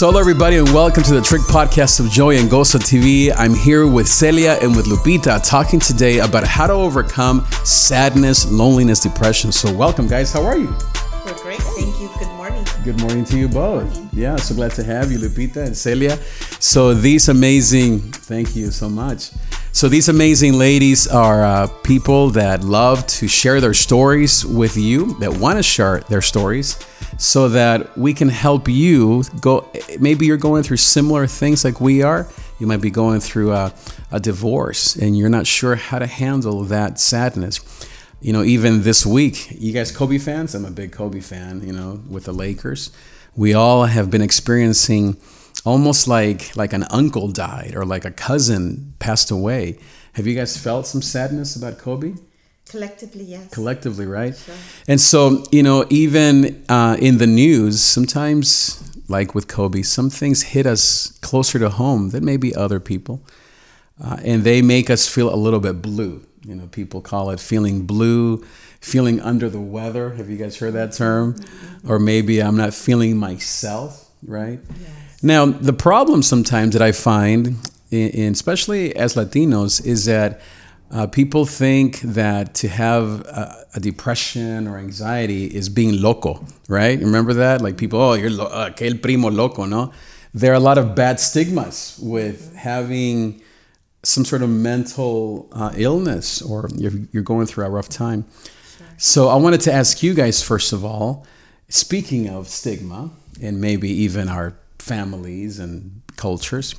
So hello everybody and welcome to the Trick Podcast of Joy and Gozo TV. I'm here with Celia and with Lupita talking today about how to overcome sadness, loneliness, depression. So welcome guys, how are you? We're great, thank you. Good morning. Good morning to you both. Yeah, so glad to have you, Lupita and Celia. So these amazing, thank you so much. So these amazing ladies are people that love to share their stories with you, that want to share their stories so that we can help you go. Maybe you're going through similar things like we are. You might be going through a divorce and you're not sure how to handle that sadness. You know, even this week, you guys Kobe fans? I'm a big Kobe fan, you know, with the Lakers. We all have been experiencing almost like an uncle died or like a cousin passed away. Have you guys felt some sadness about Kobe? Collectively, yes. Collectively, right? Sure. And so, you know, even in the news, sometimes like with Kobe, some things hit us closer to home than maybe other people. And they make us feel a little bit blue. You know, people call it feeling blue, feeling under the weather. Have you guys heard that term? Mm-hmm. Or maybe I'm not feeling myself, right? Yes. Now, the problem sometimes that I find, especially as Latinos, is that people think that to have a depression or anxiety is being loco, right? Remember that? Like people, oh, you're que el primo loco, no? There are a lot of bad stigmas with having some sort of mental illness or you're going through a rough time. Sure. So I wanted to ask you guys, first of all, speaking of stigma and maybe even our families and cultures,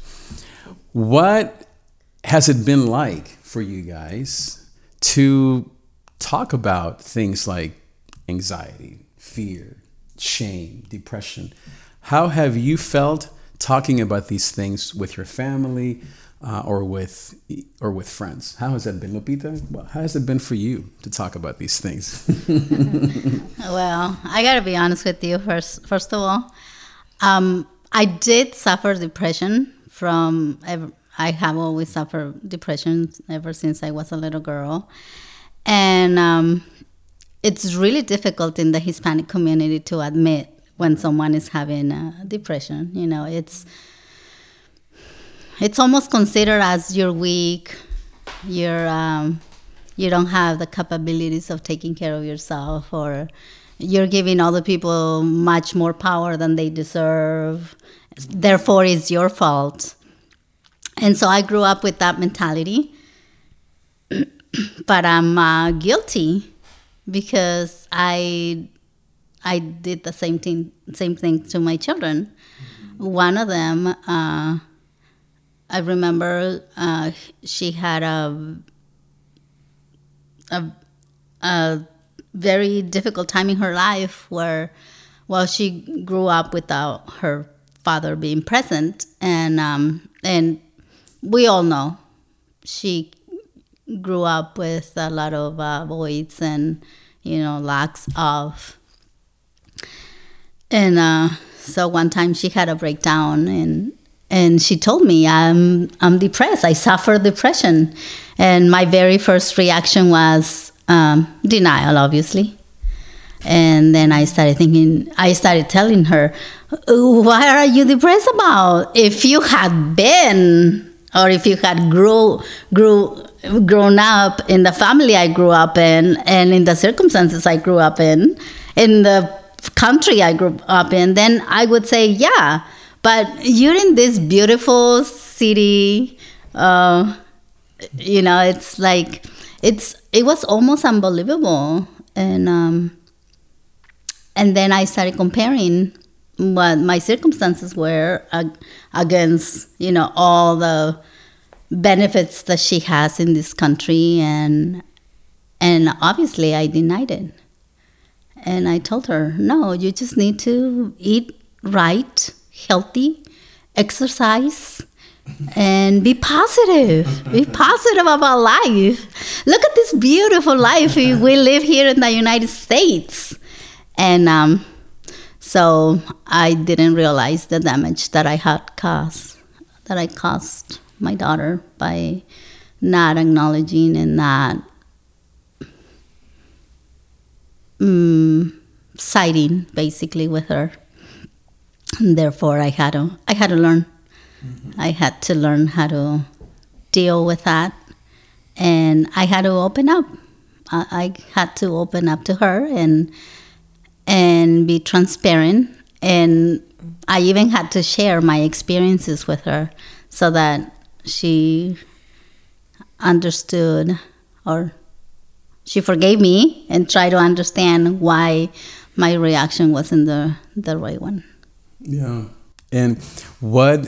what has it been like for you guys to talk about things like anxiety, fear, shame, depression? How have you felt talking about these things with your family or with friends? How has that been, Lupita? Well, how has it been for you to talk about these things? Well, I gotta be honest with you first of all. I did suffer depression I have always suffered depression ever since I was a little girl. And it's really difficult in the Hispanic community to admit when someone is having depression. You know, it's almost considered as you're weak, you don't have the capabilities of taking care of yourself, or you're giving other people much more power than they deserve. Therefore, it's your fault. And so I grew up with that mentality. But I'm guilty because I did the same thing to my children. One of them, I remember she had a very difficult time in her life where, well, she grew up without her father being present, and we all know she grew up with a lot of voids and, you know, lacks of. And so one time she had a breakdown, and she told me, I'm depressed. I suffer depression. And my very first reaction was denial, obviously. And then I started telling her, what are you depressed about? If you had been, or if you had grown up in the family I grew up in, and in the circumstances I grew up in the country I grew up in, then I would say, yeah. But you're in this beautiful city, you know, it's like, it was almost unbelievable. And then I started comparing what my circumstances were against, you know, all the benefits that she has in this country. And obviously I denied it. And I told her, no, you just need to eat right, healthy, exercise, and be positive. Be positive about life. Look at this beautiful life we live here in the United States. And so I didn't realize the damage that I caused my daughter by not acknowledging and not siding basically with her. And therefore, I had to learn. Mm-hmm. I had to learn how to deal with that, and I had to open up. I had to open up to her and be transparent, and I even had to share my experiences with her so that she understood, or she forgave me and tried to understand why my reaction wasn't the right one. Yeah. And what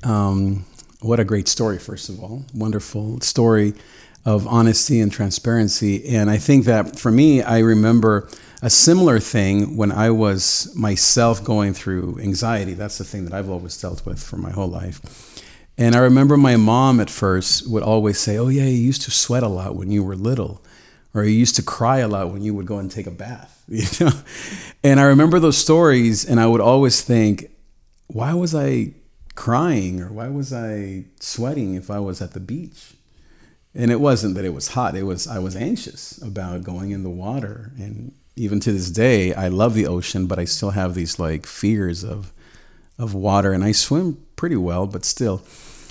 a great story, first of all. Wonderful story of honesty and transparency. And I think that for me, I remember a similar thing when I was myself going through anxiety. That's the thing that I've always dealt with for my whole life. And I remember my mom at first would always say, oh yeah, you used to sweat a lot when you were little, or you used to cry a lot when you would go and take a bath. You know? And I remember those stories, and I would always think, why was I crying, or why was I sweating if I was at the beach? And it wasn't that it was hot. I was anxious about going in the water. And even to this day, I love the ocean, but I still have these like fears of water. And I swim pretty well, but still,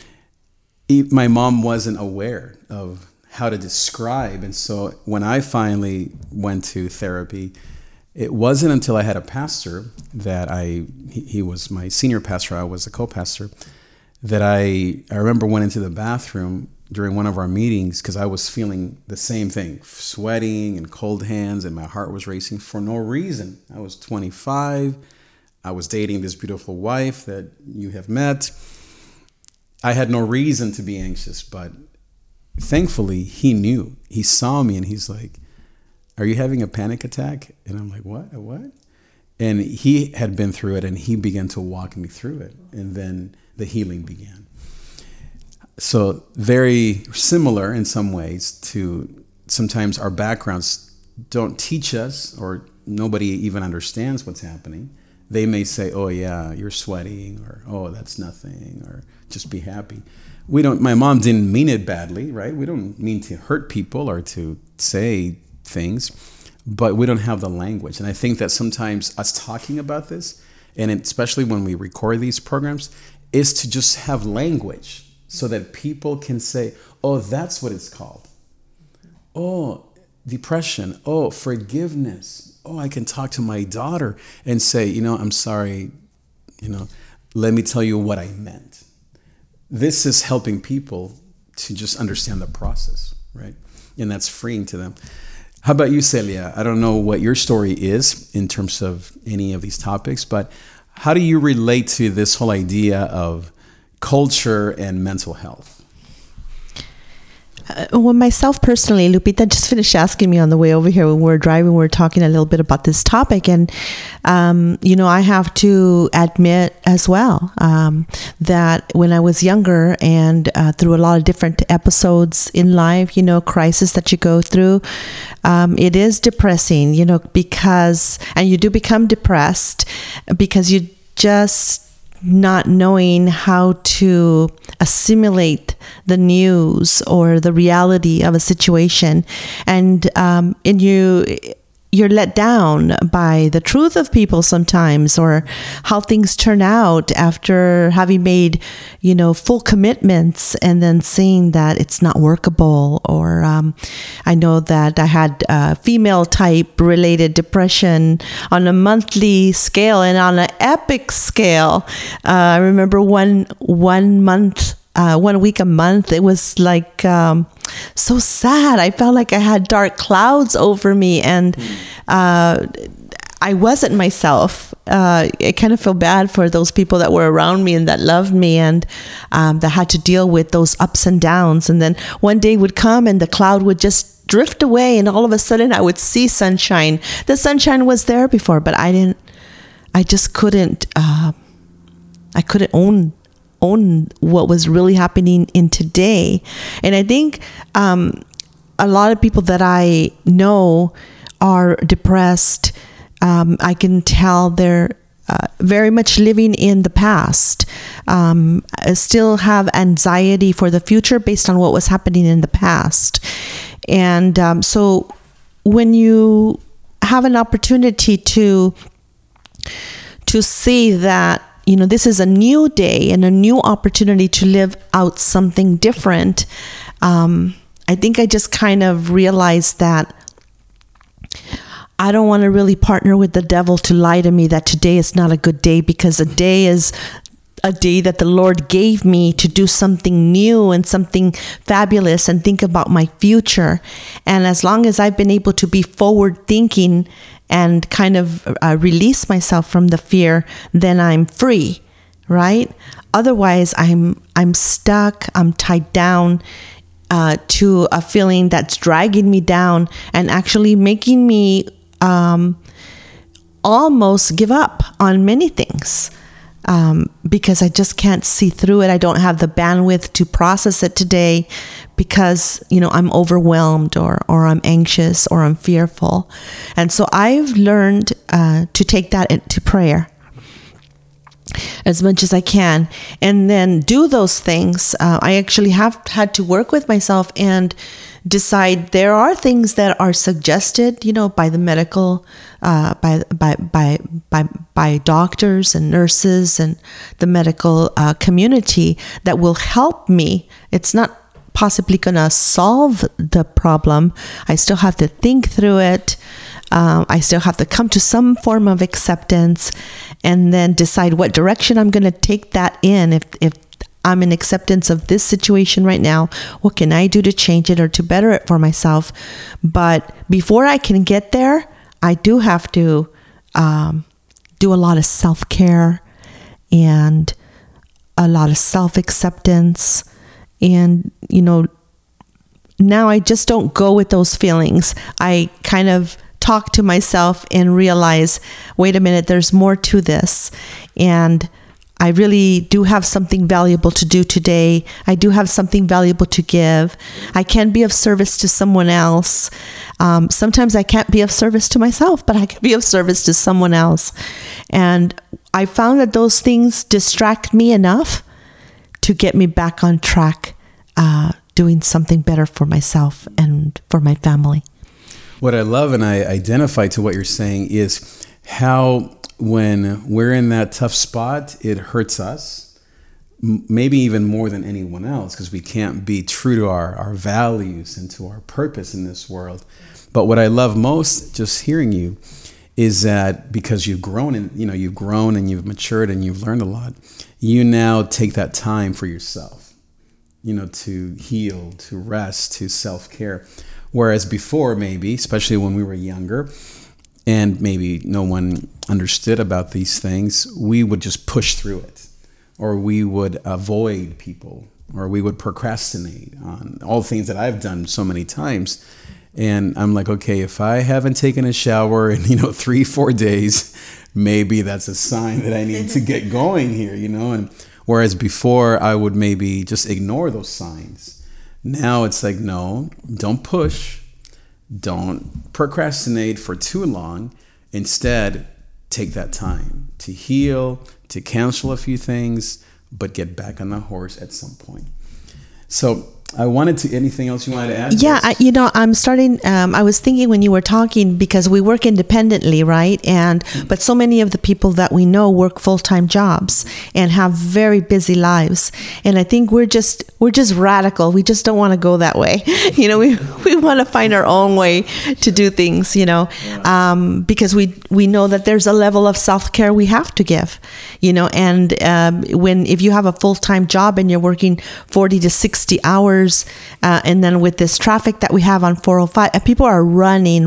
my mom wasn't aware of how to describe. And so when I finally went to therapy, it wasn't until I had a pastor that he was my senior pastor, I was a co-pastor, that I remember went into the bathroom during one of our meetings because I was feeling the same thing, sweating and cold hands, and my heart was racing for no reason. I was 25. I was dating this beautiful wife that you have met. I had no reason to be anxious, but thankfully he knew. He saw me and he's like, are you having a panic attack? And I'm like, what? And he had been through it, and he began to walk me through it. And then the healing began. So very similar in some ways to sometimes our backgrounds don't teach us, or nobody even understands what's happening. They may say, oh yeah, you're sweating, or oh, that's nothing, or just be happy. My mom didn't mean it badly, right? We don't mean to hurt people or to say things, but we don't have the language. And I think that sometimes us talking about this, and especially when we record these programs, is to just have language so that people can say, oh, that's what it's called. Oh, depression. Oh, forgiveness. Oh, I can talk to my daughter and say, I'm sorry, let me tell you what I meant. This is helping people to just understand the process, right? And that's freeing to them. How about you, Celia? I don't know what your story is in terms of any of these topics, but how do you relate to this whole idea of culture and mental health? Well, myself personally, Lupita just finished asking me on the way over here when we were driving. We were talking a little bit about this topic, and I have to admit as well that when I was younger and through a lot of different episodes in life, crisis that you go through, it is depressing, because, and you do become depressed because you just not knowing how to assimilate the news or the reality of a situation, and you're let down by the truth of people sometimes, or how things turn out after having made, full commitments and then seeing that it's not workable. Or I know that I had female type related depression on a monthly scale and on an epic scale. I remember one week a month, it was like so sad. I felt like I had dark clouds over me, and I wasn't myself. I kind of feel bad for those people that were around me and that loved me, and that had to deal with those ups and downs. And then one day would come and the cloud would just drift away, and all of a sudden I would see sunshine. The sunshine was there before, but I just couldn't own what was really happening in today. And I think a lot of people that I know are depressed. I can tell they're very much living in the past, still have anxiety for the future based on what was happening in the past. And so when you have an opportunity to see that, this is a new day and a new opportunity to live out something different. I think I just kind of realized that I don't want to really partner with the devil to lie to me that today is not a good day, because a day is a day that the Lord gave me to do something new and something fabulous and think about my future. And as long as I've been able to be forward thinking and kind of release myself from the fear, then I'm free, right? Otherwise, I'm stuck, I'm tied down to a feeling that's dragging me down and actually making me almost give up on many things. Because I just can't see through it. I don't have the bandwidth to process it today because, I'm overwhelmed or I'm anxious or I'm fearful. And so I've learned to take that into prayer as much as I can and then do those things. I actually have had to work with myself and decide there are things that are suggested, by the medical, by doctors and nurses and the medical community that will help me. It's not possibly going to solve the problem. I still have to think through it. I still have to come to some form of acceptance and then decide what direction I'm going to take that in. If I'm in acceptance of this situation right now, what can I do to change it or to better it for myself? But before I can get there, I do have to do a lot of self-care and a lot of self-acceptance. And, now I just don't go with those feelings. I kind of talk to myself and realize, wait a minute, there's more to this. And I really do have something valuable to do today. I do have something valuable to give. I can be of service to someone else. Sometimes I can't be of service to myself, but I can be of service to someone else. And I found that those things distract me enough to get me back on track, doing something better for myself and for my family. What I love and I identify to what you're saying is how when we're in that tough spot, it hurts us, maybe even more than anyone else, because we can't be true to our values and to our purpose in this world. But what I love most, just hearing you, is that because you've grown and you've matured and you've learned a lot, you now take that time for yourself, to heal, to rest, to self-care. Whereas before, maybe, especially when we were younger, and maybe no one understood about these things, we would just push through it, or we would avoid people, or we would procrastinate on all things that I've done so many times. And I'm like, okay, if I haven't taken a shower in 3-4 days, maybe that's a sign that I need to get going here, And whereas before I would maybe just ignore those signs, now it's like, no, don't push. Don't procrastinate for too long. Instead, take that time to heal, to cancel a few things, but get back on the horse at some point. So anything else you wanted to add? Yeah, I'm starting, I was thinking when you were talking, because we work independently, right? But so many of the people that we know work full-time jobs and have very busy lives. And I think we're just radical. We just don't want to go that way. We want to find our own way to do things, because we know that there's a level of self-care we have to give, and if you have a full-time job and you're working 40 to 60 hours, and then with this traffic that we have on 405, people are running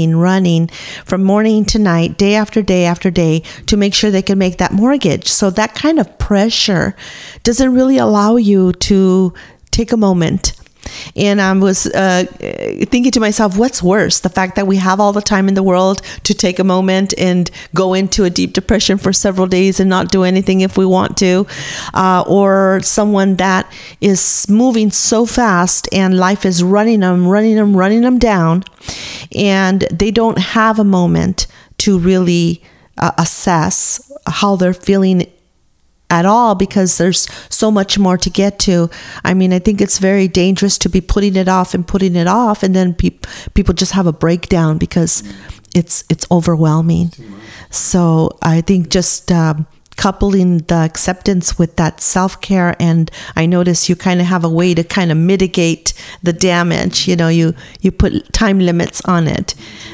from morning to night, day after day after day, to make sure they can make that mortgage. So that kind of pressure doesn't really allow you to take a moment. And I was thinking to myself, what's worse? The fact that we have all the time in the world to take a moment and go into a deep depression for several days and not do anything if we want to, or someone that is moving so fast and life is running them down, and they don't have a moment to really assess how they're feeling at all, because there's so much more to get to. I mean, I think it's very dangerous to be putting it off, and then people just have a breakdown because it's overwhelming. So I think just kind coupling the acceptance with that self-care. And I notice you kind of have a way to kind of mitigate the damage. You know, you put time limits on it.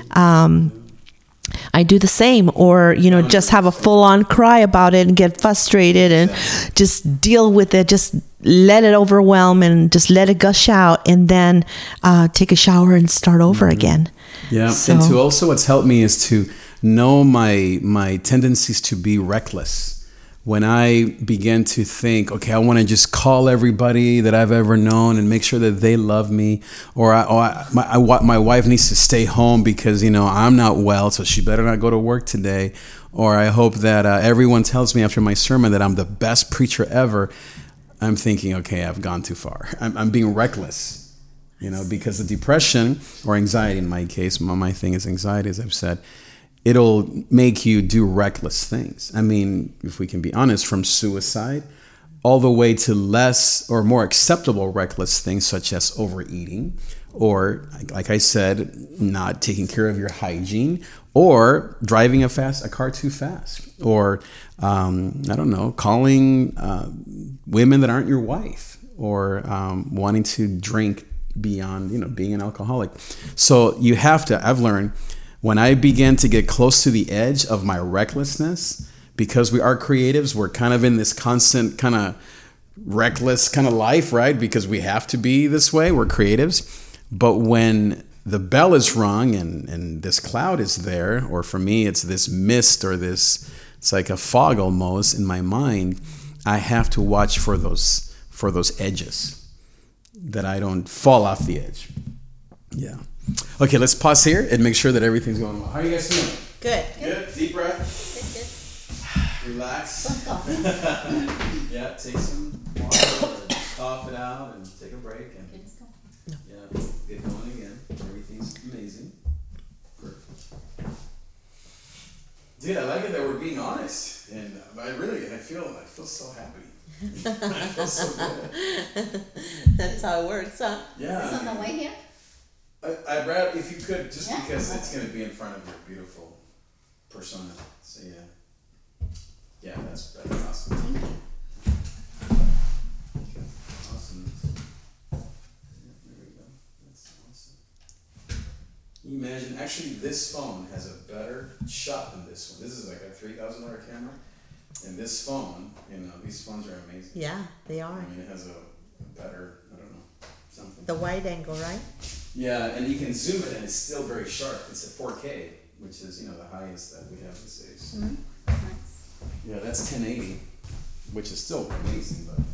I do the same, or, you know, just have a full-on cry about it and get frustrated and just deal with it. Just let it overwhelm and just let it gush out, and then take a shower and start over again. Yeah. So, and to also what's helped me is to know my tendencies to be reckless. When I begin to think, okay, I want to just call everybody that I've ever known and make sure that they love me, or my wife needs to stay home because, you know, I'm not well, so she better not go to work today, or I hope that everyone tells me after my sermon that I'm the best preacher ever. I'm thinking, okay, I've gone too far. I'm being reckless, you know, because the depression or anxiety, in my case, my thing is anxiety, as I've said, it'll make you do reckless things. I mean, if we can be honest, from suicide all the way to less or more acceptable reckless things such as overeating, or, like I said, not taking care of your hygiene, or driving a car too fast, or, I don't know, calling women that aren't your wife, or wanting to drink beyond, you know, being an alcoholic. So you have to, I've learned, when I began to get close to the edge of my recklessness, because we are creatives, we're kind of in this constant kind of reckless kind of life, right? Because we have to be this way, we're creatives. But when the bell is rung and this cloud is there, or for me, it's this mist or this, it's like a fog almost in my mind, I have to watch for those edges, that I don't fall off the edge. Yeah. Okay, let's pause here and make sure that everything's going well. How are you guys doing? Good. Good. Deep breath. Relax. Yeah, take some water, cough it out, and take a break. And yeah, get going again. Everything's amazing. Perfect. Dude, I like it that we're being honest, and I feel so happy. I feel so good. That's how it works, huh? Yeah. Is on the way here? I'd rather, if you could, just Yeah. because it's going to be in front of your beautiful persona. So yeah. Yeah, that's awesome. Thank you. Okay. Awesome. Yeah, there we go. That's awesome. Can you imagine? Actually, this phone has a better shot than this one. This is like a $3,000 camera. And this phone, you know, these phones are amazing. Yeah, they are. I mean, it has a better, I don't know, something. The wide angle, right? Yeah, and you can zoom it and it's still very sharp. It's at 4K, which is, you know, the highest that we have these days. Mm-hmm. Yeah, that's 1080, which is still amazing, but.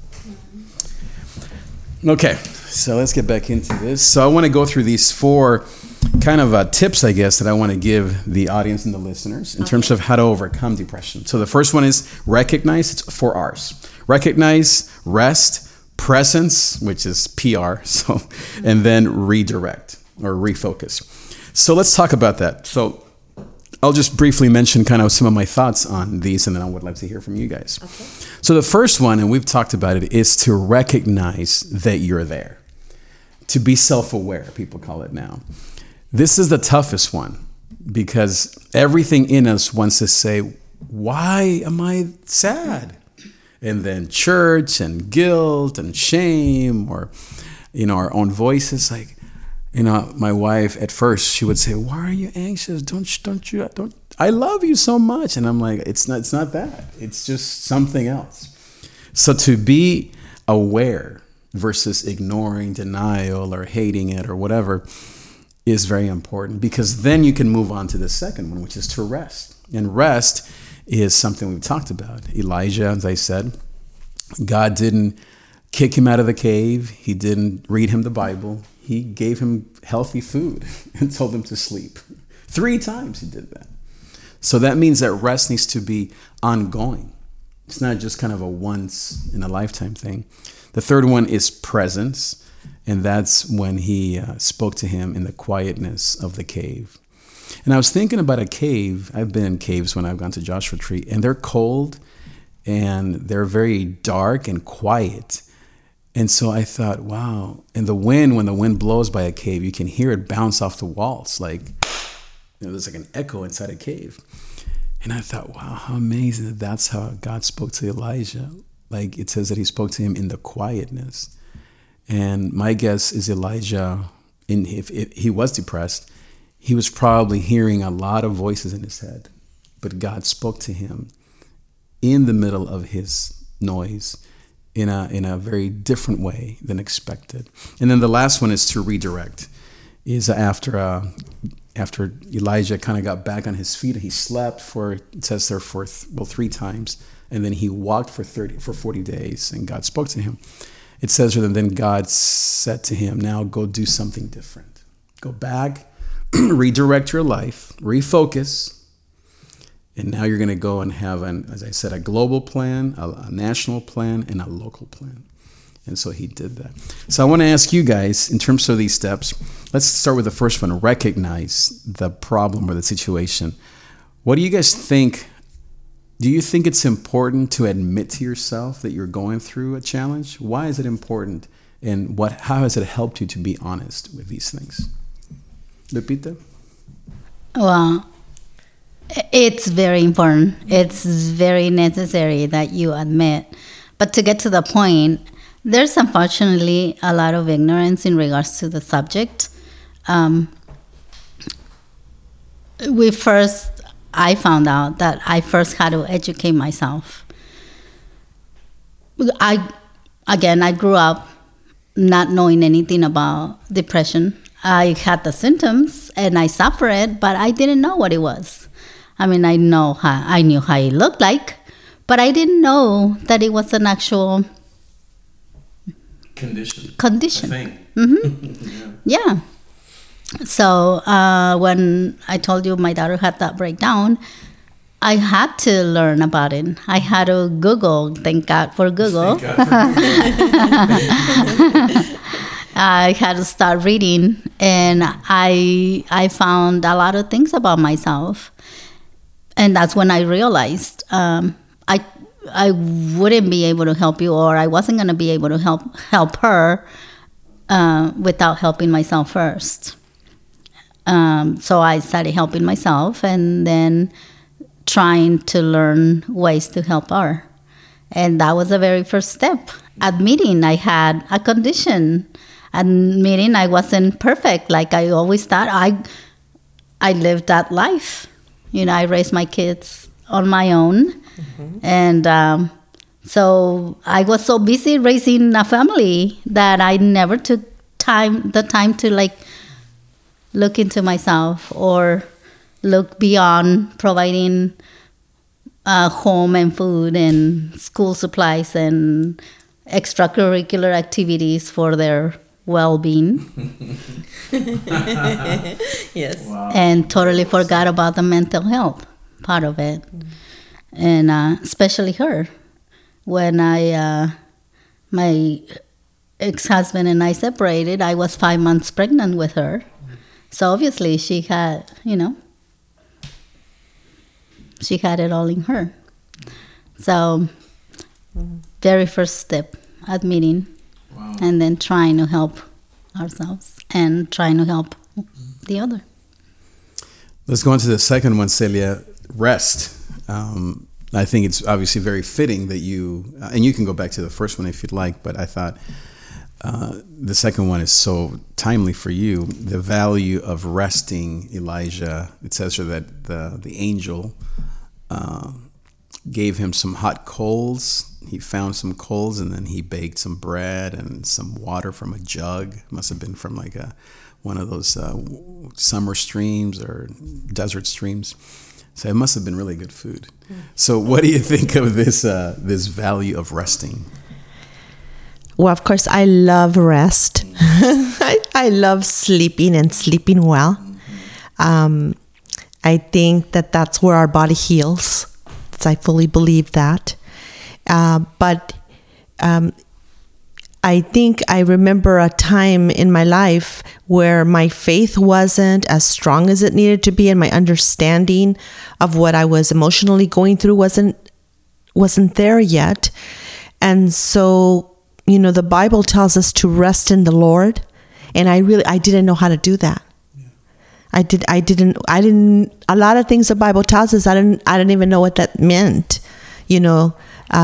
Okay, so let's get back into this. So I want to go through these 4 kind of tips, I guess, that I want to give the audience and the listeners in terms of how to overcome depression. So the first one is recognize. It's 4 R's. Recognize, rest, presence, which is PR, so, and then redirect or refocus. So let's talk about that. So I'll just briefly mention kind of some of my thoughts on these, and then I would like to hear from you guys. Okay. So the first one, and we've talked about it, is to recognize that you're there. To be self-aware, people call it now. This is the toughest one because everything in us wants to say, why am I sad? And then church and guilt and shame, or, you know, our own voices. Like, you know, my wife at first, she would say, why are you anxious? Don't I love you so much. And I'm like, it's not that. It's just something else. So to be aware versus ignoring, denial, or hating it or whatever is very important, because then you can move on to the second one, which is to rest. And rest is something we've talked about. Elijah, as I said, God didn't kick him out of the cave. He didn't read him the Bible. He gave him healthy food and told him to sleep. 3 times he did that. So that means that rest needs to be ongoing. It's not just kind of a once in a lifetime thing. The third one is presence. And that's when he spoke to him in the quietness of the cave. And I was thinking about a cave. I've been in caves when I've gone to Joshua Tree, and they're cold and they're very dark and quiet. And so I thought, wow. And when the wind blows by a cave, you can hear it bounce off the walls. Like, you know, there's like an echo inside a cave. And I thought, wow, how amazing that that's how God spoke to Elijah. Like it says that he spoke to him in the quietness. And my guess is Elijah, if he was depressed, he was probably hearing a lot of voices in his head. But God spoke to him in the middle of his noise in a very different way than expected. And then the last one is to redirect. Is after Elijah kind of got back on his feet, he slept for, it says there, for 3 times, and then he walked for 40 days, and God spoke to him. It says that then God said to him, now go do something different. Go back, redirect your life, refocus, and now you're going to go and have, as I said, a global plan, a national plan, and a local plan. And so he did that. So I want to ask you guys, in terms of these steps, let's start with the first one, recognize the problem or the situation. What do you guys think? Do you think it's important to admit to yourself that you're going through a challenge? Why is it important? And how has it helped you to be honest with these things? Lupita? Well, it's very important. It's very necessary that you admit. But to get to the point, there's unfortunately a lot of ignorance in regards to the subject. I found out that I first had to educate myself. I grew up not knowing anything about depression. I had the symptoms and I suffered it, but I didn't know what it was. I mean, I knew how it looked like, but I didn't know that it was an actual condition. Mm-hmm. Yeah. So when I told you my daughter had that breakdown, I had to learn about it. I had to Google. Thank God for Google. I had to start reading, and I found a lot of things about myself, and that's when I realized I wouldn't be able to help you, or I wasn't going to be able to help her without helping myself first. So I started helping myself and then trying to learn ways to help her. And that was the very first step. Admitting I had a condition. Admitting I wasn't perfect like I always thought. I lived that life. I raised my kids on my own. Mm-hmm. And so I was so busy raising a family that I never took the time to look into myself or look beyond providing home and food and school supplies and extracurricular activities for their well-being. Yes. Wow. And totally forgot about the mental health part of it. And especially her. When my ex-husband and I separated, I was 5 months pregnant with her. So obviously she had, she had it all in her. So very first step, admitting, Wow. and then trying to help ourselves and trying to help the other. Let's go on to the second one, Celia, rest. I think it's obviously very fitting that and you can go back to the first one if you'd like, but I thought the second one is so timely for you. The value of resting, Elijah. It says here that the angel gave him some hot coals. He found some coals and then he baked some bread and some water from a jug. Must have been from one of those summer streams or desert streams. So it must have been really good food. So what do you think of this value of resting? Well, of course, I love rest. I love sleeping and sleeping well. I think that's where our body heals. I fully believe that. But I think I remember a time in my life where my faith wasn't as strong as it needed to be, and my understanding of what I was emotionally going through wasn't there yet. And so, the Bible tells us to rest in the Lord, and I didn't know how to do that. Yeah. I didn't. A lot of things the Bible tells us, I didn't even know what that meant. To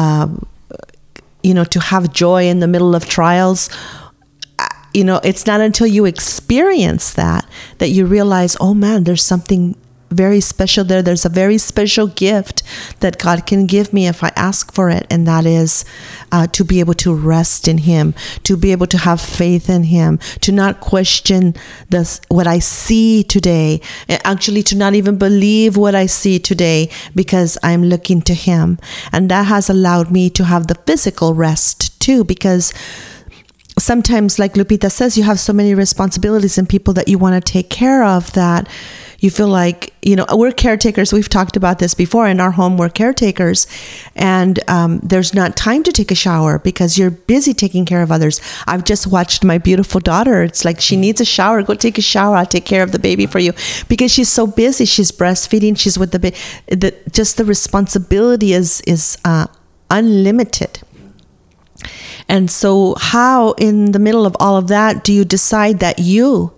have joy in the middle of trials. It's not until you experience that you realize, oh man, there's something very special there. There's a very special gift that God can give me if I ask for it. And that is to be able to rest in Him, to be able to have faith in Him, to not question what I see today, actually to not even believe what I see today because I'm looking to Him. And that has allowed me to have the physical rest too, because sometimes, like Lupita says, you have so many responsibilities and people that you want to take care of that you feel like, we're caretakers. We've talked about this before. In our home, we're caretakers. And there's not time to take a shower because you're busy taking care of others. I've just watched my beautiful daughter. It's like she needs a shower. Go take a shower. I'll take care of the baby for you. Because she's so busy. She's breastfeeding. She's with the baby. Just the responsibility is unlimited. And so how in the middle of all of that do you decide that you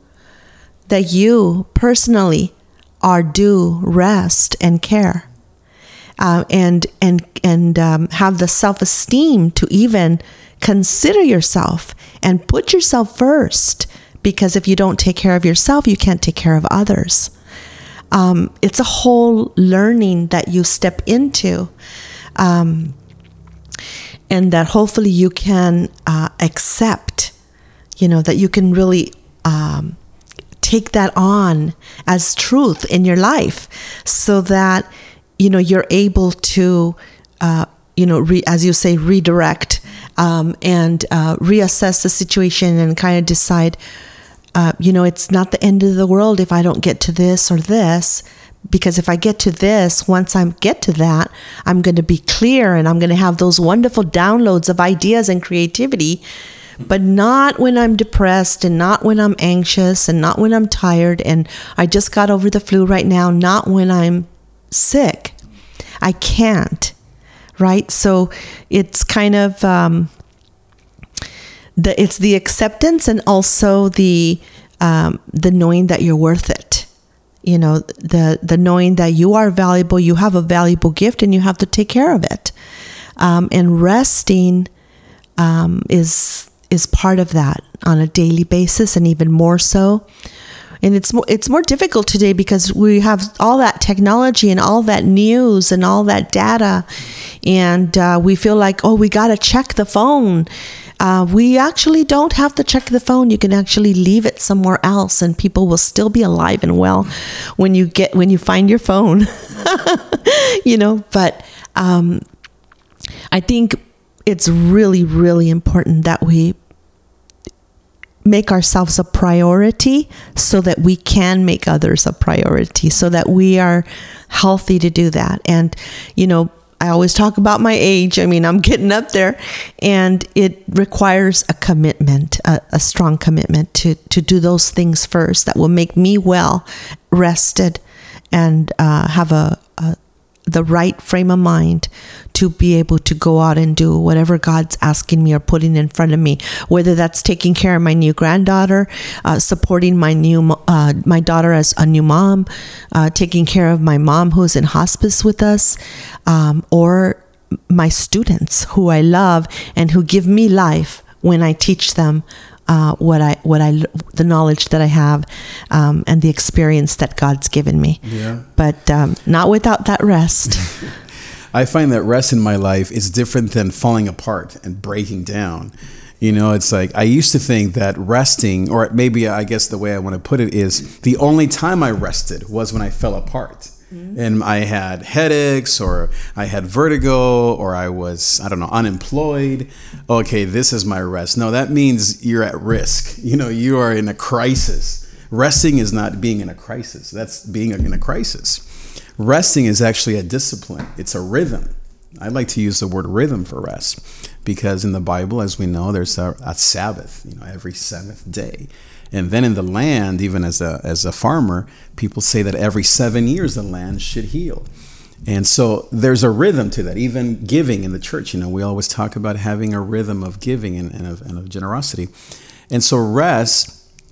personally are due rest and care, and have the self-esteem to even consider yourself and put yourself first? Because if you don't take care of yourself, you can't take care of others. It's a whole learning that you step into, and that hopefully you can accept, that you can really take that on as truth in your life, so that you're able to as you say, redirect and reassess the situation and kind of decide it's not the end of the world if I don't get to this or this, because if I get to this, once I get to that, I'm going to be clear and I'm going to have those wonderful downloads of ideas and creativity. But not when I'm depressed, and not when I'm anxious, and not when I'm tired, and I just got over the flu right now, not when I'm sick. I can't, right? So it's kind of it's the acceptance, and also the knowing that you're worth it. The knowing that you are valuable, you have a valuable gift, and you have to take care of it. And resting is part of that on a daily basis, and even more so. And it's more difficult today because we have all that technology and all that news and all that data, and we feel like, we got to check the phone. We actually don't have to check the phone. You can actually leave it somewhere else, and people will still be alive and well when you find your phone. But I think it's really, really important that we make ourselves a priority so that we can make others a priority, so that we are healthy to do that. And, I always talk about my age. I mean, I'm getting up there, and it requires a commitment, a strong commitment to do those things first that will make me well rested and have the right frame of mind to be able to go out and do whatever God's asking me or putting in front of me, whether that's taking care of my new granddaughter, supporting my daughter as a new mom, taking care of my mom who's in hospice with us, or my students who I love and who give me life when I teach them the knowledge that I have, and the experience that God's given me. Yeah. But not without that rest. I find that rest in my life is different than falling apart and breaking down. It's like I used to think that resting, or maybe I guess the way I want to put it is, the only time I rested was when I fell apart. And I had headaches, or I had vertigo, or I was, unemployed. Okay, this is my rest. No, that means you're at risk. You are in a crisis. Resting is not being in a crisis. That's being in a crisis. Resting is actually a discipline. It's a rhythm. I like to use the word rhythm for rest, because in the Bible, as we know, there's a Sabbath, every seventh day. And then in the land, even as a farmer, people say that every 7 years the land should heal. And so there's a rhythm to that. Even giving in the church, we always talk about having a rhythm of giving and of generosity. And so rest, like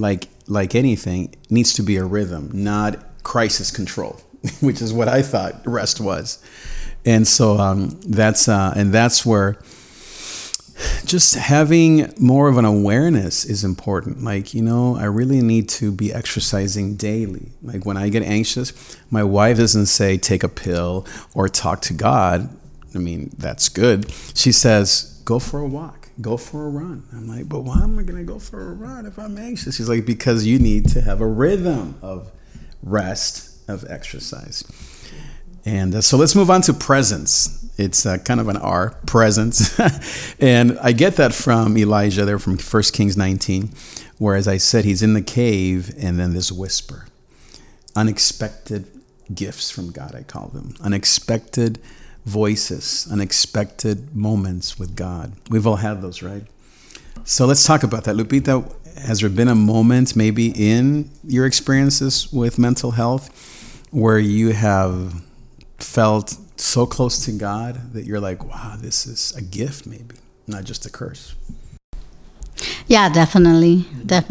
like anything, needs to be a rhythm, not crisis control, which is what I thought rest was. And so that's where just having more of an awareness is important. Like, I really need to be exercising daily. Like when I get anxious, my wife doesn't say take a pill or talk to God. I mean, that's good. She says, go for a walk, go for a run. I'm like, but why am I going to go for a run if I'm anxious? She's like, because you need to have a rhythm of rest, of exercise. And so let's move on to presence. It's kind of an R, presence. And I get that from Elijah there from 1 Kings 19, where, as I said, he's in the cave and then this whisper. Unexpected gifts from God, I call them. Unexpected voices, unexpected moments with God. We've all had those, right? So let's talk about that. Lupita, has there been a moment maybe in your experiences with mental health where you have felt so close to God that you're like, wow, this is a gift maybe, not just a curse? Yeah, definitely.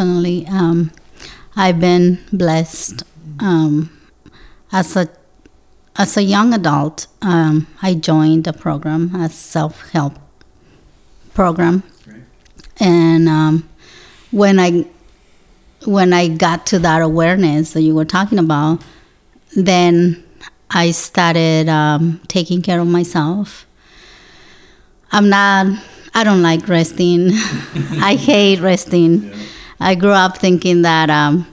I've been blessed. As a young adult, I joined a program, a self-help program. Right. And when I got to that awareness that you were talking about, then I started taking care of myself. I don't like resting. I hate resting. Yeah. I grew up thinking that,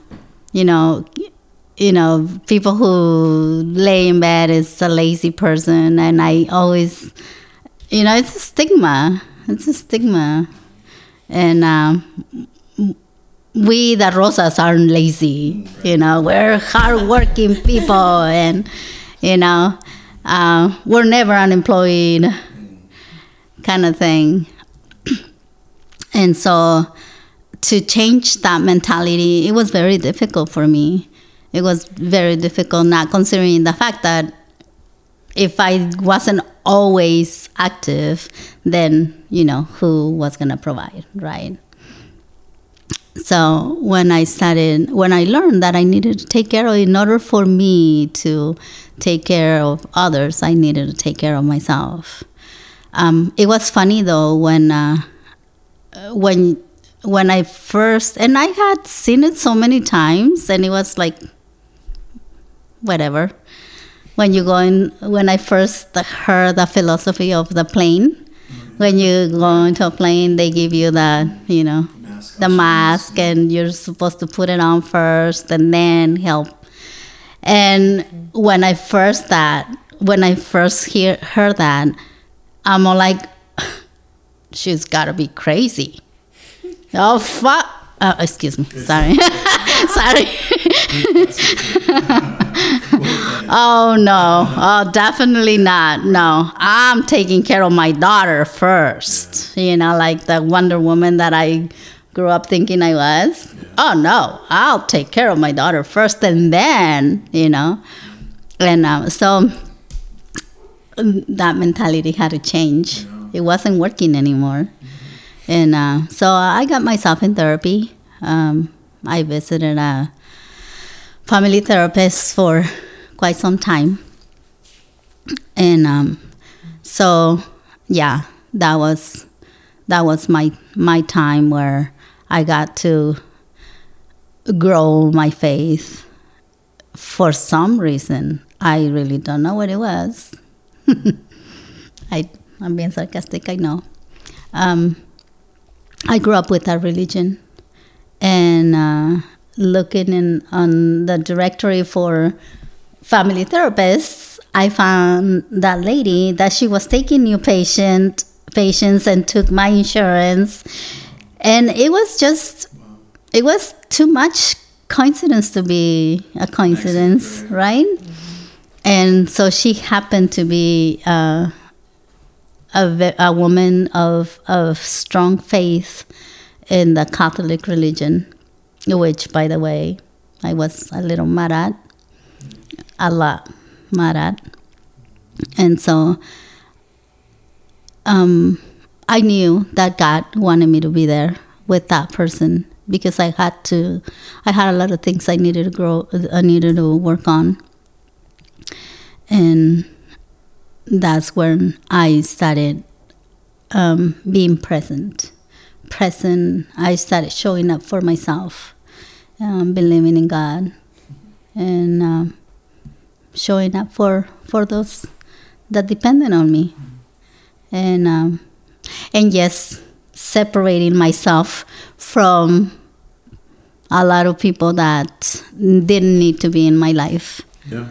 people who lay in bed is a lazy person. And I always, it's a stigma. And we, the Rosas, aren't lazy. We're hardworking people. And, we're never unemployed kind of thing. And so to change that mentality, it was very difficult for me. It was very difficult, not considering the fact that if I wasn't always active, then, who was going to provide, right? So when I learned that I needed to take care of, in order for me to take care of others, I needed to take care of myself. It was funny though when I first, and I had seen it so many times, and it was like, whatever. When I first heard the philosophy of the plane, when you go into a plane, they give you the mask, and you're supposed to put it on first and then help. And when I first heard that, I'm all like, she's got to be crazy. Oh, fuck. Excuse me. Sorry. Sorry. Oh, no. Oh, definitely not. No. I'm taking care of my daughter first. Like the Wonder Woman that I grew up thinking I was. Oh, no. I'll take care of my daughter first and then, And so that mentality had to change. It wasn't working anymore. And so I got myself in therapy. I visited a family therapist for quite some time. And so, yeah, that was my time where I got to grow my faith. For some reason, I really don't know what it was. I'm being sarcastic, I know. I grew up with that religion, and looking on the directory for family therapists, I found that lady that she was taking new patients and took my insurance, and it was too much coincidence to be a coincidence, right? And so she happened to be a woman of strong faith in the Catholic religion, which, by the way, I was a lot mad at. And so I knew that God wanted me to be there with that person because I had a lot of things I needed to work on. And that's when I started being present. I started showing up for myself, believing in God, and showing up for those that depended on me. And yes, separating myself from a lot of people that didn't need to be in my life. Yeah.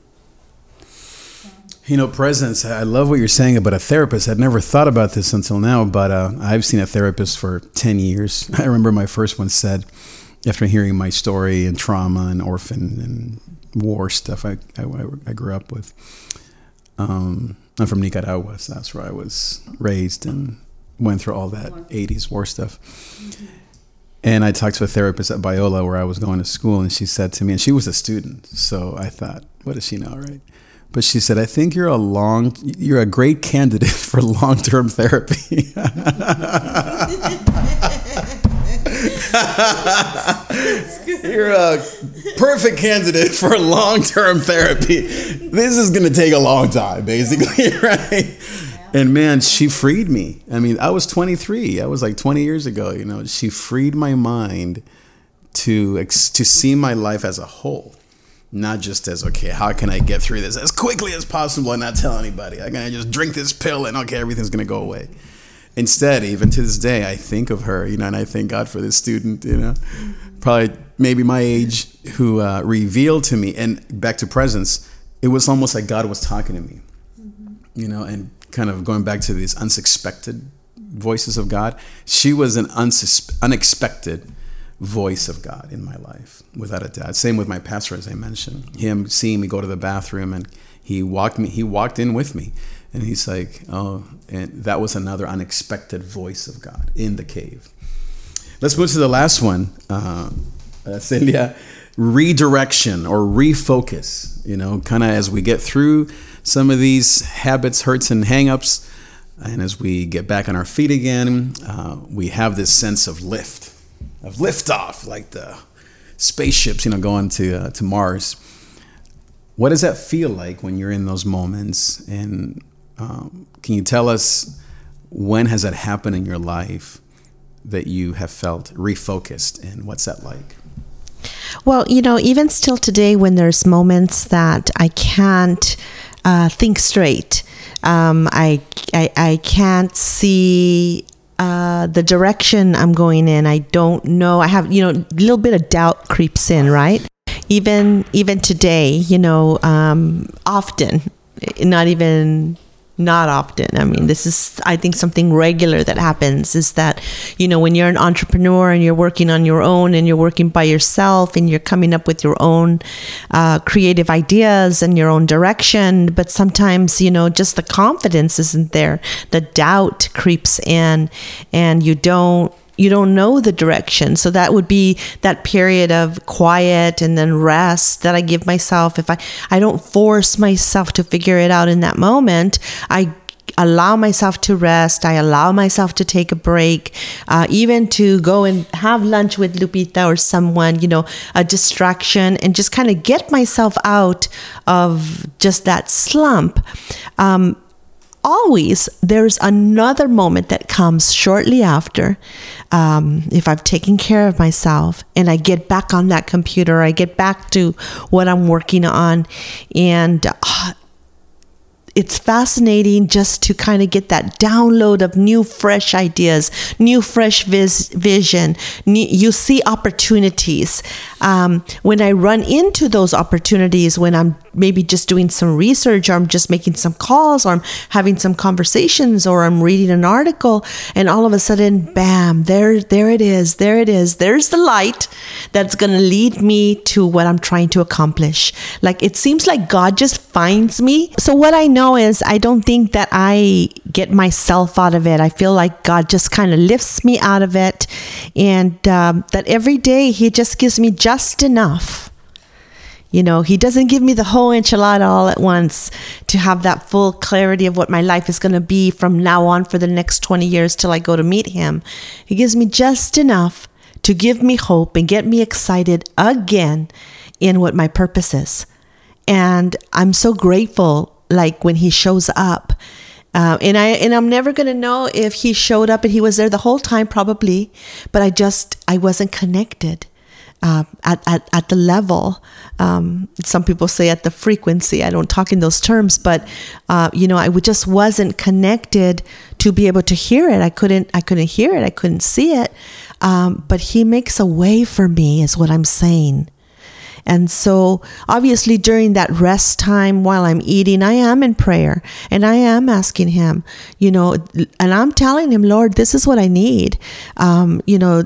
Presence, I love what you're saying about a therapist. I'd never thought about this until now, but I've seen a therapist for 10 years. I remember my first one said, after hearing my story and trauma and orphan and war stuff I grew up with. I'm from Nicaragua, so that's where I was raised and went through all that 80s war stuff. Mm-hmm. And I talked to a therapist at Biola where I was going to school, and she said to me, and she was a student, so I thought, what does she know, right? But she said, I think you're a great candidate for long-term therapy. You're a perfect candidate for long-term therapy. This is going to take a long time, basically, right? And man, she freed me. I mean, I was 23. I was like 20 years ago, She freed my mind to see my life as a whole. Not just as, okay, how can I get through this as quickly as possible and not tell anybody? I'm going to just drink this pill and, okay, everything's going to go away. Instead, even to this day, I think of her, and I thank God for this student, probably maybe my age, who revealed to me, and back to presence, it was almost like God was talking to me, and kind of going back to these unexpected voices of God. She was an unexpected voice of God in my life, without a doubt. Same with my pastor, as I mentioned. Him seeing me go to the bathroom, and he walked in with me, and he's like, oh, and that was another unexpected voice of God in the cave. Let's move to the last one, Celia. Redirection or refocus, kind of as we get through some of these habits, hurts, and hang-ups, and as we get back on our feet again, we have this sense of liftoff, like the spaceships, going to Mars. What does that feel like when you're in those moments? And can you tell us, when has that happened in your life that you have felt refocused, and what's that like? Well, even still today, when there's moments that I can't think straight, I can't see the direction I'm going in. I don't know. I have, a little bit of doubt creeps in, right? Even today, often, not often. I mean, this is, I think, something regular that happens, is that, when you're an entrepreneur and you're working on your own and you're working by yourself and you're coming up with your own creative ideas and your own direction, but sometimes, just the confidence isn't there. The doubt creeps in, and you don't know the direction. So that would be that period of quiet and then rest that I give myself. If I don't force myself to figure it out in that moment, I allow myself to rest. I allow myself to take a break, even to go and have lunch with Lupita or someone, a distraction, and just kind of get myself out of just that slump. Always, there's another moment that comes shortly after, if I've taken care of myself and I get back on that computer, I get back to what I'm working on, and it's fascinating just to kind of get that download of new, fresh ideas, new, fresh vision. You see opportunities. When I run into those opportunities, when I'm maybe just doing some research, or I'm just making some calls, or I'm having some conversations, or I'm reading an article, and all of a sudden, bam, there it is. There's the light that's going to lead me to what I'm trying to accomplish. Like, it seems like God just finds me. So what I know is, I don't think that I get myself out of it. I feel like God just kind of lifts me out of it, and that every day He just gives me just enough. He doesn't give me the whole enchilada all at once to have that full clarity of what my life is going to be from now on for the next 20 years till I go to meet Him. He gives me just enough to give me hope and get me excited again in what my purpose is. And I'm so grateful, like when he shows up. And I'm never going to know if he showed up and he was there the whole time, probably, but I wasn't connected at the level. Some people say at the frequency. I don't talk in those terms, but I just wasn't connected to be able to hear it. I couldn't hear it. I couldn't see it. But he makes a way for me, is what I'm saying. And so obviously during that rest time while I'm eating, I am in prayer and I am asking him, and I'm telling him, Lord, this is what I need. I'm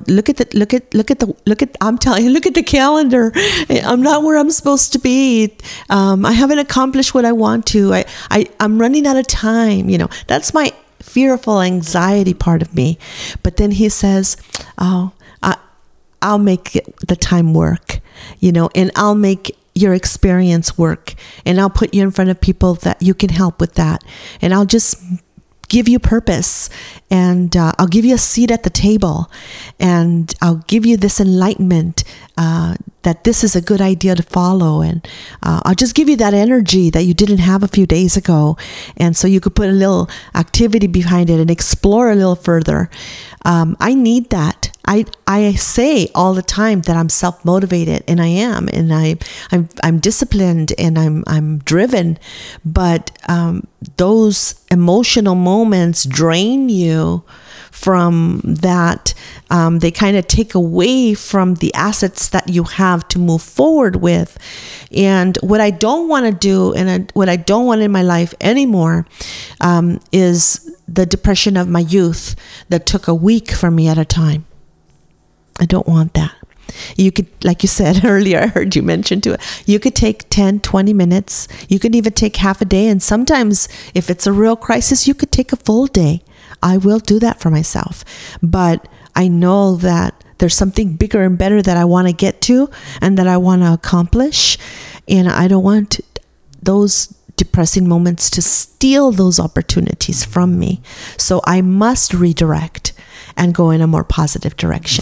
telling you, look at the calendar. I'm not where I'm supposed to be. I haven't accomplished what I want to. I'm running out of time. That's my fearful anxiety part of me. But then he says, I'll make the time work, and I'll make your experience work, and I'll put you in front of people that you can help with that. And I'll just give you purpose, and I'll give you a seat at the table, and I'll give you this enlightenment that this is a good idea to follow, and I'll just give you that energy that you didn't have a few days ago, and so you could put a little activity behind it and explore a little further. I need that. I say all the time that I'm self-motivated, and I am, and I'm disciplined, and I'm driven, but those emotional moments drain you from that. They kind of take away from the assets that you have to move forward with. And what I don't want to do, and what I don't want in my life anymore, is the depression of my youth that took a week from me at a time. I don't want that. You could, like you said earlier, I heard you mention to it, you could take 10, 20 minutes. You could even take half a day. And sometimes if it's a real crisis, you could take a full day. I will do that for myself. But I know that there's something bigger and better that I want to get to and that I want to accomplish. And I don't want those depressing moments to steal those opportunities from me. So I must redirect and go in a more positive direction.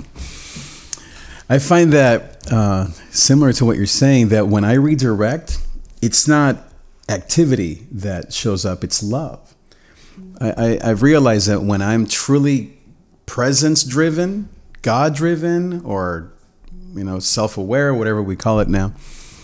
I find that similar to what you're saying, that when I redirect, it's not activity that shows up, it's love. I've realized that when I'm truly presence-driven, God-driven, or self-aware, whatever we call it now,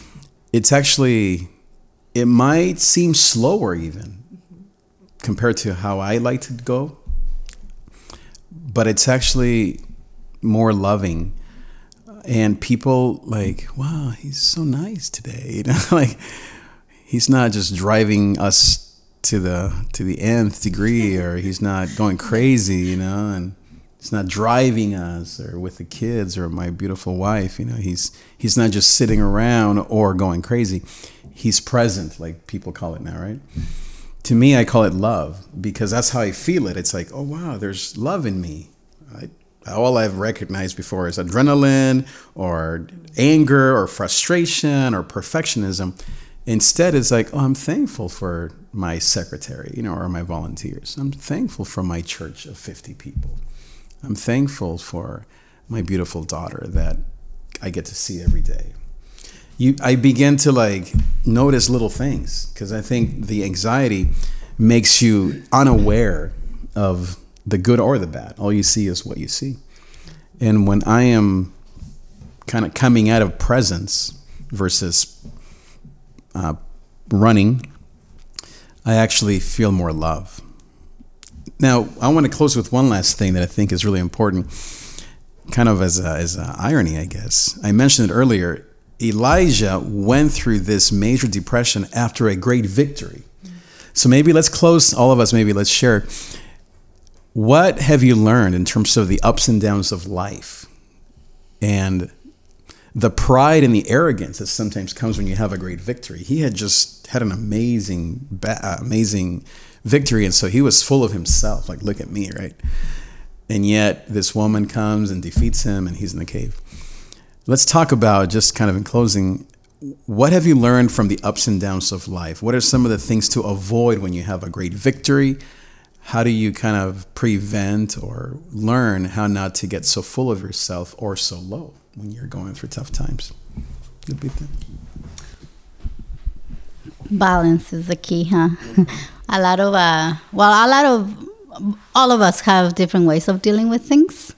it might seem slower even compared to how I like to go, but it's actually more loving. And people like, wow, he's so nice today. Like he's not just driving us to the nth degree, or he's not going crazy, and he's not driving us, or with the kids, or my beautiful wife. He's not just sitting around or going crazy. He's present, like people call it now, right? To me, I call it love, because that's how I feel it. It's like, oh wow, there's love in me. All I've recognized before is adrenaline or anger or frustration or perfectionism. Instead, it's like, oh, I'm thankful for my secretary, or my volunteers. I'm thankful for my church of 50 people. I'm thankful for my beautiful daughter that I get to see every day. I begin to notice little things, because I think the anxiety makes you unaware of the good or the bad. All you see is what you see. And when I am kind of coming out of presence versus running, I actually feel more love. Now, I want to close with one last thing that I think is really important, kind of as a irony, I guess. I mentioned it earlier. Elijah went through this major depression after a great victory. So maybe let's close, all of us, maybe let's share. What have you learned in terms of the ups and downs of life and the pride and the arrogance that sometimes comes when you have a great victory? He had just had an amazing victory, and so he was full of himself, like, look at me, right? And yet this woman comes and defeats him, and he's in the cave. Let's talk about, just kind of in closing, what have you learned from the ups and downs of life? What are some of the things to avoid when you have a great victory? how do you kind of prevent or learn how not to get so full of yourself or so low when you're going through tough times? Balance is the key, huh? All of us have different ways of dealing with things.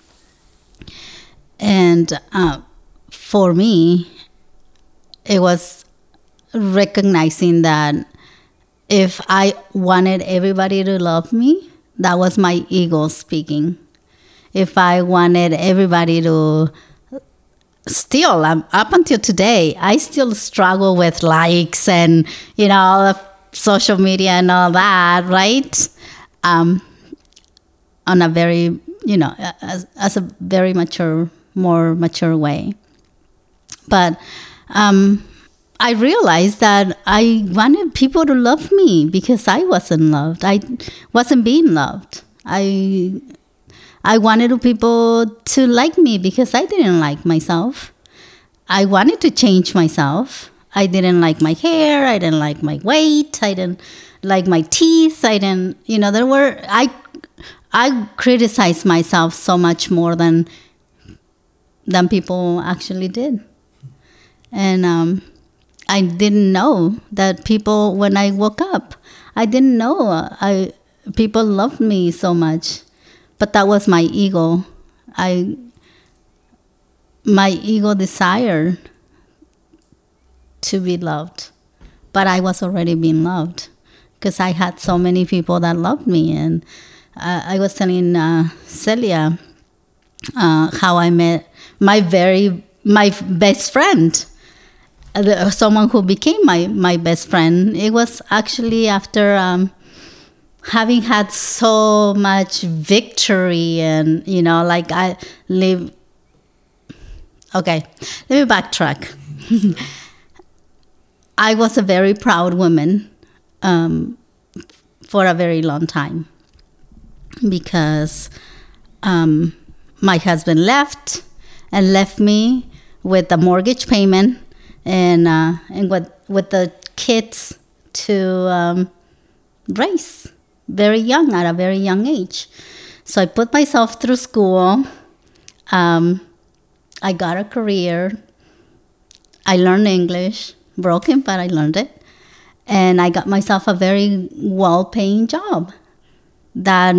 And for me, it was recognizing that if I wanted everybody to love me, that was my ego speaking. If I wanted everybody to still, up until today, I still struggle with likes and, all the social media and all that, right? On a very, as a very more mature way. But I realized that I wanted people to love me because I wasn't loved. I wasn't being loved. I wanted people to like me because I didn't like myself. I wanted to change myself. I didn't like my hair. I didn't like my weight. I didn't like my teeth. I criticized myself so much more than people actually did. And I didn't know that people, when I woke up, I didn't know people loved me so much. But that was my ego. My ego desired to be loved. But I was already being loved because I had so many people that loved me. And I was telling Celia how I met my best friend, someone who became my best friend. It was actually after having had so much victory and, I live... Okay, let me backtrack. I was a very proud woman for a very long time because my husband left me with a mortgage payment and with the kids to raise at a very young age. So I put myself through school. I got a career. I learned English, broken, but I learned it. And I got myself a very well-paying job that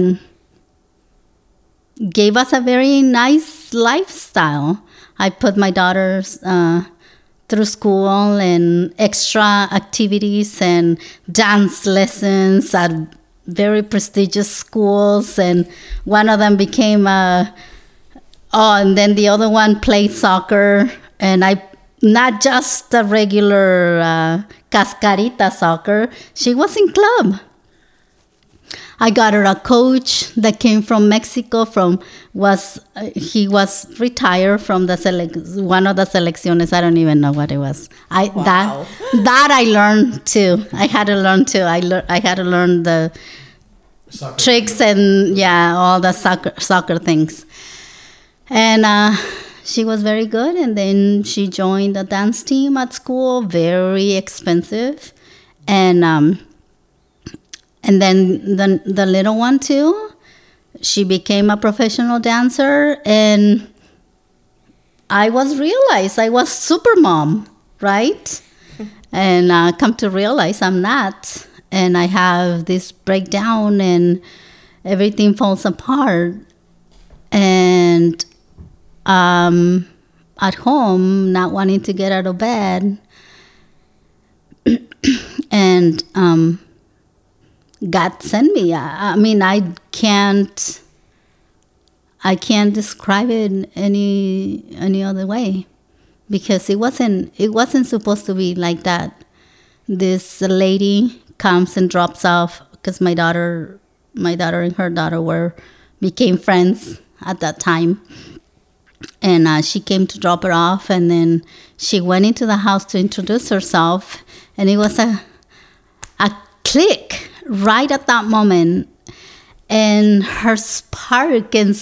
gave us a very nice lifestyle. I put my daughters through school and extra activities and dance lessons at very prestigious schools. And one of them became and then the other one played soccer. And not just a regular cascarita soccer. She was in club. I got her a coach that came from Mexico. He was retired from one of the selecciones. I don't even know what it was. That I learned too. I had to learn too. I had to learn the soccer tricks and all the soccer things. And she was very good. And then she joined the dance team at school. Very expensive, and then the little one too, she became a professional dancer. And I was super mom, right? And come to realize I'm not. And I have this breakdown and everything falls apart. And at home, not wanting to get out of bed. And God sent me. I mean, I can't describe it any other way, because it wasn't supposed to be like that. This lady comes and drops off, because my daughter and her daughter became friends at that time, and she came to drop her off, and then she went into the house to introduce herself, and it was a click right at that moment, and her spark and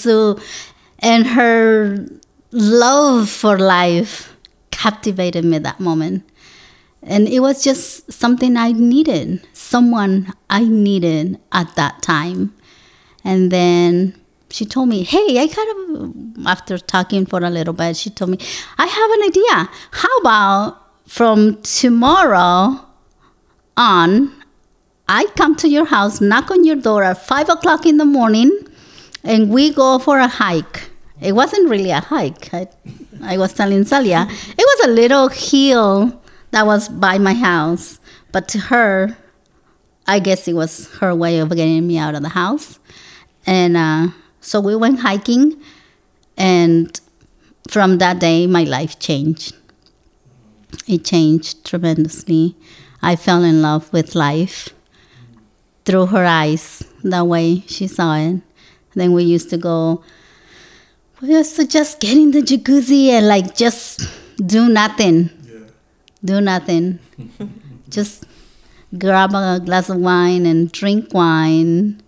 her love for life captivated me that moment. And it was just something I needed, someone I needed at that time. And then she told me, hey, after talking for a little bit, she told me, I have an idea. How about from tomorrow on, I come to your house, knock on your door at 5 o'clock in the morning, and we go for a hike. It wasn't really a hike. I was telling Celia, it was a little hill that was by my house. But to her, I guess it was her way of getting me out of the house. And so we went hiking, and from that day, my life changed. It changed tremendously. I fell in love with life through her eyes, the way she saw it. Then we used to just get in the jacuzzi and like just do nothing. Yeah. Do nothing. Just grab a glass of wine and drink wine.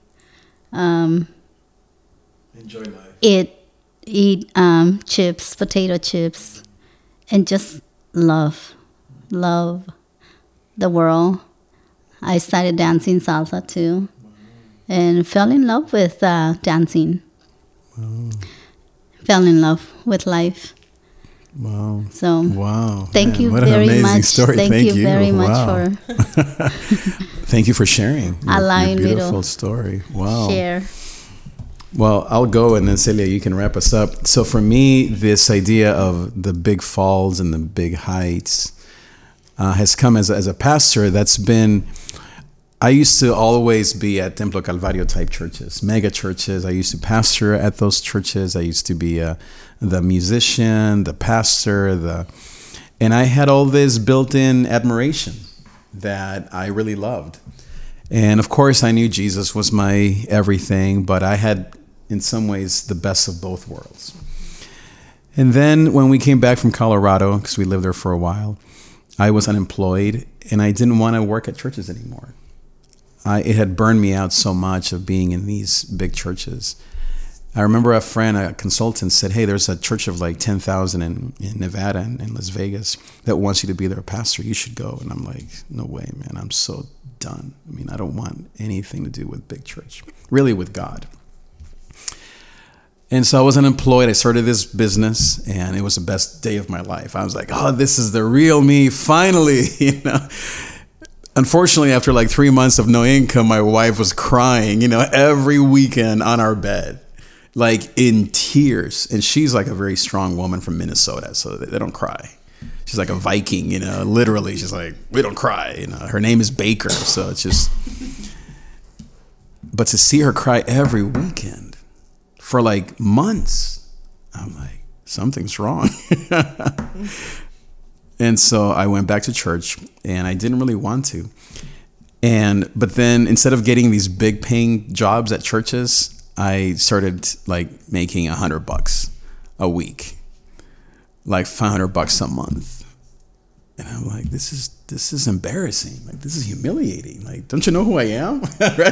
Enjoy life. Eat chips, potato chips, and just love the world. I started dancing salsa too, and fell in love with dancing. Wow. Fell in love with life. Wow. So wow. Thank Man, you what very an amazing much. Story. Thank you very much wow. for thank you for sharing allowing your me beautiful to story. Wow. share. Well, I'll go, and then Celia, you can wrap us up. So for me, this idea of the big falls and the big heights has come as a pastor. That's been, I used to always be at Templo Calvario type churches, mega churches. I used to pastor at those churches. I used to be the musician, the pastor, and I had all this built-in admiration that I really loved. And of course, I knew Jesus was my everything, but I had, in some ways, the best of both worlds. And then when we came back from Colorado, because we lived there for a while, I was unemployed, and I didn't want to work at churches anymore. It had burned me out so much of being in these big churches. I remember a friend, a consultant, said, hey, there's a church of like 10,000 in Nevada and in Las Vegas that wants you to be their pastor. You should go. And I'm like, no way, man. I'm so done. I mean, I don't want anything to do with big church, really with God. And so I was unemployed. I started this business, and it was the best day of my life. I was like, oh, this is the real me, finally, you know. Unfortunately, after like 3 months of no income, my wife was crying, you know, every weekend on our bed, like in tears. And she's like a very strong woman from Minnesota, so they don't cry. She's like a Viking, you know, literally. She's like, we don't cry, you know. Her name is Baker, so it's just. But to see her cry every weekend for like months, I'm like, something's wrong. And so I went back to church, and I didn't really want to. But then instead of getting these big paying jobs at churches, I started like making $100 a week, like $500 a month. And I'm like, this is embarrassing. Like, this is humiliating. Like, don't you know who I am?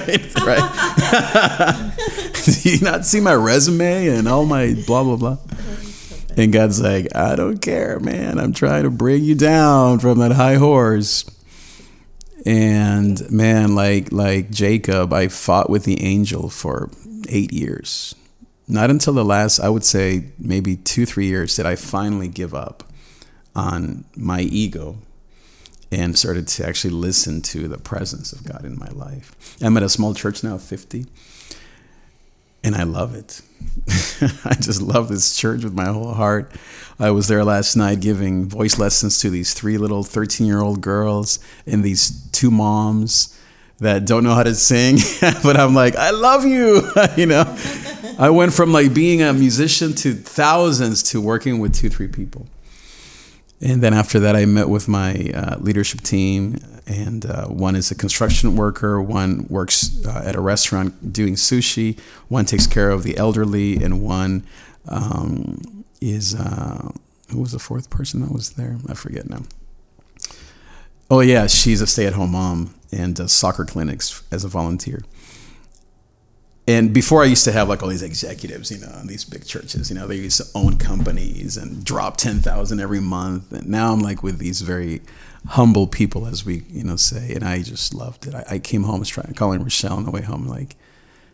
Right. Do you not see my resume and all my blah, blah, blah? And God's like, I don't care, man. I'm trying to bring you down from that high horse. And man, like Jacob, I fought with the angel for 8 years. Not until the last, I would say, maybe 2-3 years did I finally give up on my ego and started to actually listen to the presence of God in my life. I'm at a small church now of 50, and I love it. I just love this church with my whole heart. I was there last night giving voice lessons to these 3 little 13-year-old girls and these 2 moms that don't know how to sing. But I'm like, I love you. You know, I went from like being a musician to thousands to working with 2-3 people. And then after that, I met with my leadership team, and one is a construction worker, one works at a restaurant doing sushi, one takes care of the elderly, and one is, who was the 4th person that was there? I forget now. Oh yeah, she's a stay-at-home mom and does soccer clinics as a volunteer. And before I used to have like all these executives, you know, in these big churches, you know, they used to own companies and drop 10,000 every month. And now I'm like with these very humble people, as we, you know, say, and I just loved it. I came home, calling Rochelle on the way home, like,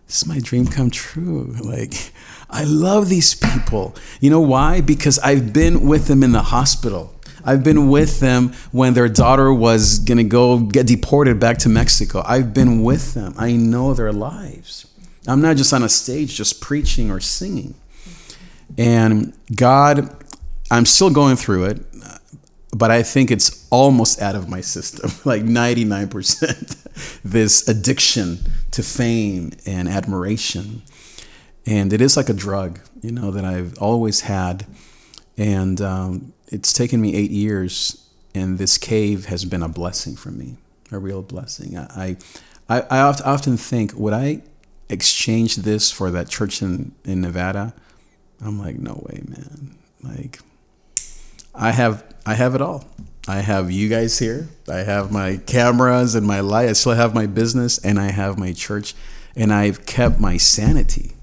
this is my dream come true. Like, I love these people. You know why? Because I've been with them in the hospital. I've been with them when their daughter was going to go get deported back to Mexico. I've been with them. I know their lives. I'm not just on a stage just preaching or singing. And God, I'm still going through it, but I think it's almost out of my system, like 99%, this addiction to fame and admiration. And it is like a drug, you know, that I've always had. And it's taken me 8 years, and this cave has been a blessing for me, a real blessing. I often think, would I exchange this for that church in Nevada? I'm like, no way, man. Like, I have it all. I have you guys here. I have my cameras and my light. I still have my business, and I have my church, and I've kept my sanity.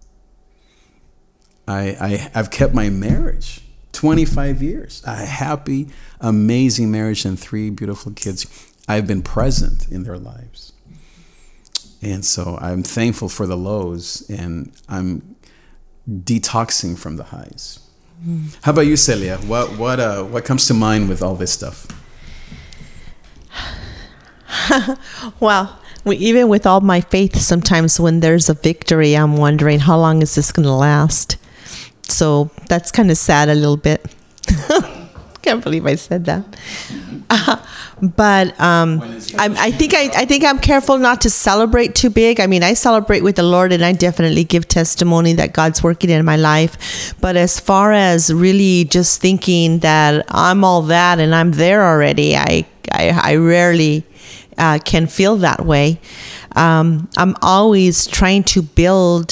I've kept my marriage. 25 years, a happy, amazing marriage and 3 beautiful kids. I've been present in their lives. And so I'm thankful for the lows, and I'm detoxing from the highs. How about you, Celia? What comes to mind with all this stuff? Well, even with all my faith, sometimes when there's a victory, I'm wondering, how long is this going to last? So that's kind of sad a little bit. Can't believe I said that. But I think I'm careful not to celebrate too big. I mean, I celebrate with the Lord, and I definitely give testimony that God's working in my life. But as far as really just thinking that I'm all that and I'm there already, I rarely can feel that way. I'm always trying to build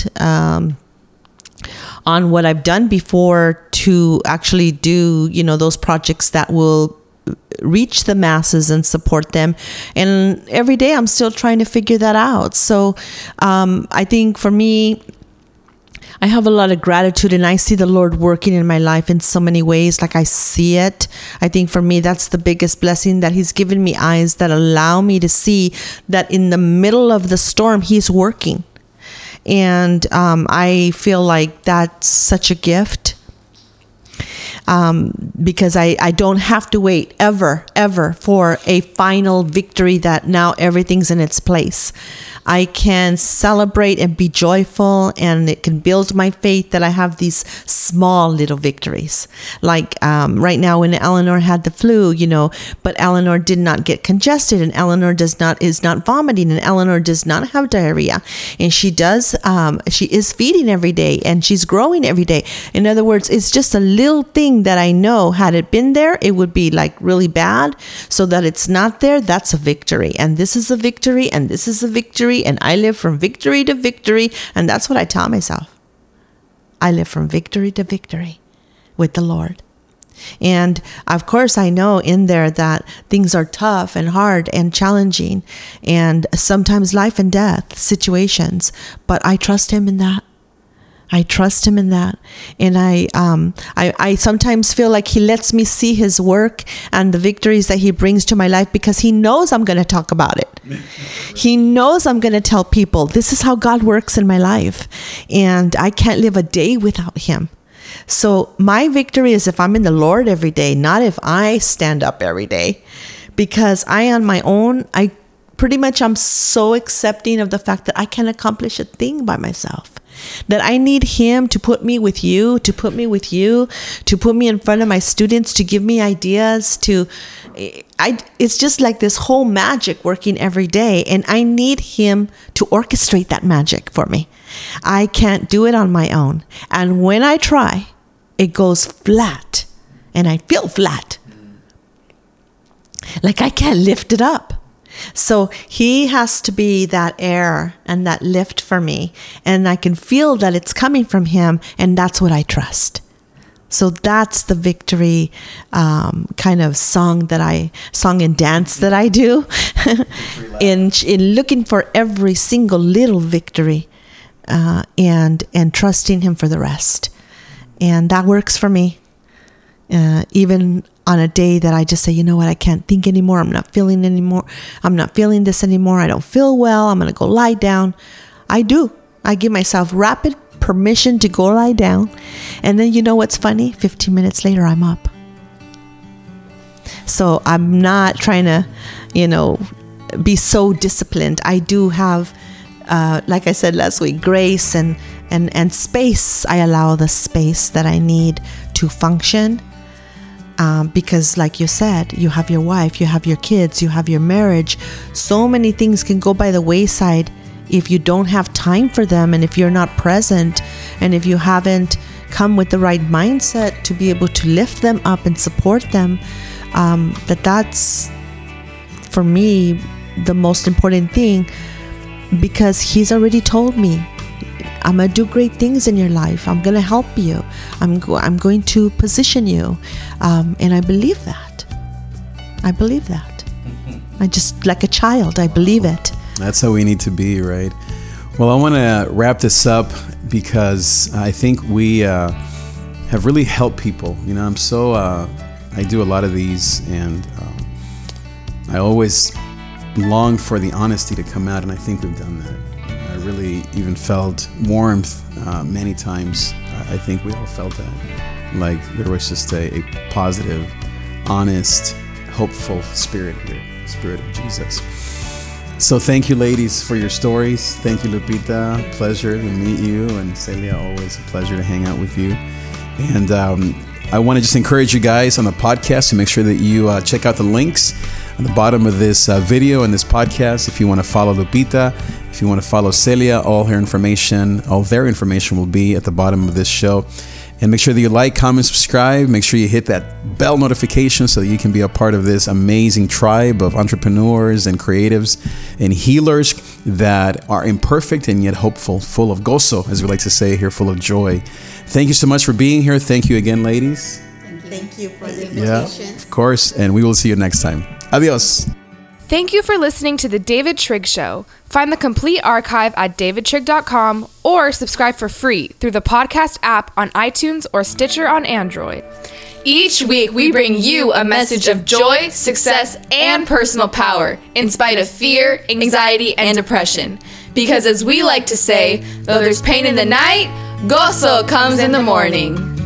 on what I've done before to actually do, those projects that will reach the masses and support them. And every day I'm still trying to figure that out. So I think for me, I have a lot of gratitude, and I see the Lord working in my life in so many ways. Like, I see it. I think for me, that's the biggest blessing, that He's given me eyes that allow me to see that in the middle of the storm, He's working. And I feel like that's such a gift, because I don't have to wait ever for a final victory that now everything's in its place. I can celebrate and be joyful, and it can build my faith that I have these small little victories. Like right now when Eleanor had the flu, but Eleanor did not get congested, and Eleanor is not vomiting, and Eleanor does not have diarrhea, and she is feeding every day, and she's growing every day. In other words, it's just a little thing that I know, had it been there, it would be like really bad. So that it's not there, that's a victory. And this is a victory, and this is a victory. And I live from victory to victory. And that's what I tell myself. I live from victory to victory with the Lord. And of course, I know in there that things are tough and hard and challenging, and sometimes life and death situations, but I trust Him in that. I trust Him in that. And I sometimes feel like He lets me see His work and the victories that He brings to my life, because He knows I'm going to talk about it. He knows I'm going to tell people, this is how God works in my life. And I can't live a day without Him. So my victory is if I'm in the Lord every day, not if I stand up every day. Because I, on my own, I'm so accepting of the fact that I can't accomplish a thing by myself. That I need Him to put me with you, to put me in front of my students, to give me ideas, it's just like this whole magic working every day. And I need Him to orchestrate that magic for me. I can't do it on my own. And when I try, it goes flat, and I feel flat. Like I can't lift it up. So He has to be that air and that lift for me. And I can feel that it's coming from Him. And that's what I trust. So that's the victory kind of song and dance that I do in looking for every single little victory and trusting Him for the rest. And that works for me. Even on a day that I just say, you know what, I can't think anymore. I'm not feeling this anymore. I don't feel well. I'm going to go lie down. I do. I give myself rapid permission to go lie down. And then you know what's funny? 15 minutes later, I'm up. So I'm not trying to, be so disciplined. I do have, like I said last week, grace and space. I allow the space that I need to function. Because like you said, you have your wife, you have your kids, you have your marriage. So many things can go by the wayside if you don't have time for them, and if you're not present, and if you haven't come with the right mindset to be able to lift them up and support them. That's for me the most important thing, because he's already told me, I'm going to do great things in your life. I'm going to help you. I'm going to position you. And I believe that. I just, like a child, I believe it. That's how we need to be, right? Well, I want to wrap this up because I think we have really helped people. I do a lot of these, and I always long for the honesty to come out, and I think we've done that. I really even felt warmth many times. I think we all felt that. Like there was just a positive, honest, hopeful spirit here, Spirit of Jesus. So thank you, ladies, for your stories. Thank you, Lupita. Pleasure to meet you. And Celia, always a pleasure to hang out with you. And I want to just encourage you guys on the podcast to make sure that you check out the links on the bottom of this video and this podcast. If you want to follow Lupita, if you want to follow Celia, all their information will be at the bottom of this show. And make sure that you like, comment, subscribe. Make sure you hit that bell notification so that you can be a part of this amazing tribe of entrepreneurs and creatives and healers that are imperfect and yet hopeful, full of gozo, as we like to say here, full of joy. Thank you so much for being here. Thank you again, ladies. Thank you for the invitation. Yeah, of course. And we will see you next time. Adios. Thank you for listening to The David Trigg Show. Find the complete archive at davidtrigg.com or subscribe for free through the podcast app on iTunes or Stitcher on Android. Each week, we bring you a message of joy, success, and personal power in spite of fear, anxiety, and depression. Because as we like to say, though there's pain in the night, gozo comes in the morning.